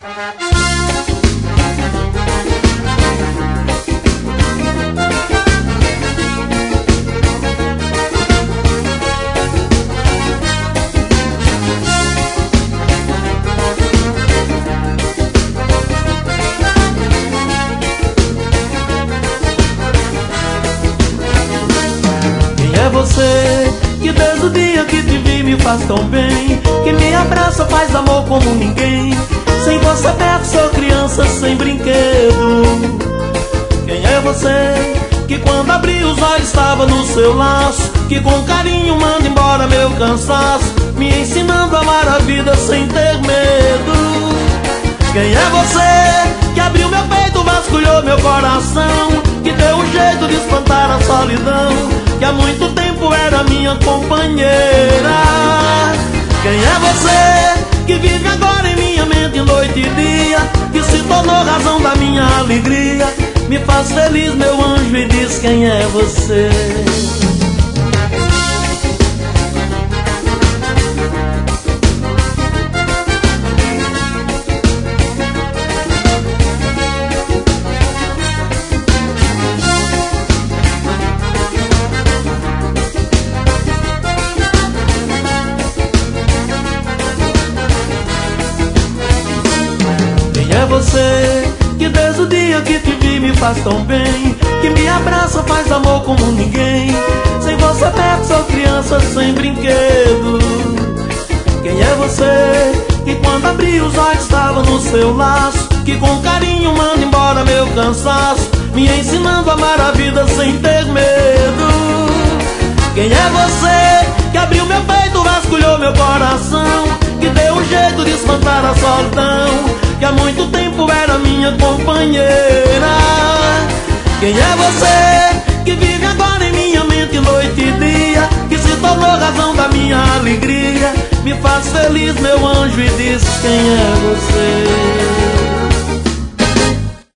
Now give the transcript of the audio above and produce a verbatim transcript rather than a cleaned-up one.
Você, que desde o dia que te vi me faz tão bem, que me abraça, faz amor como ninguém. Sem você perto sou criança sem brinquedo. Quem é você, que quando abri os olhos estava no seu laço, que com carinho manda embora meu cansaço, me ensinando a amar a vida sem ter medo. Quem é você, que abriu meu peito, vasculhou meu coração, que deu um jeito de espantar a solidão, que há muito tempo era minha companheira. Quem é você, que vive agora em minha mente noite e dia, que se tornou razão da minha alegria, me faz feliz meu anjo e diz quem é você. É você, que desde o dia que te vi me faz tão bem, que me abraça, faz amor como ninguém. Sem você perto sou criança sem brinquedo. Quem é você, que quando abri os olhos estava no seu laço, que com carinho manda embora meu cansaço, me ensinando a amar a vida sem ter medo. Quem é você, que abriu meu peito, vasculhou meu coração, que deu um jeito de espantar a solidão, que há muito tempo era minha companheira. Quem é você, que vive agora em minha mente noite e dia, que se tornou razão da minha alegria, me faz feliz meu anjo e diz quem é você.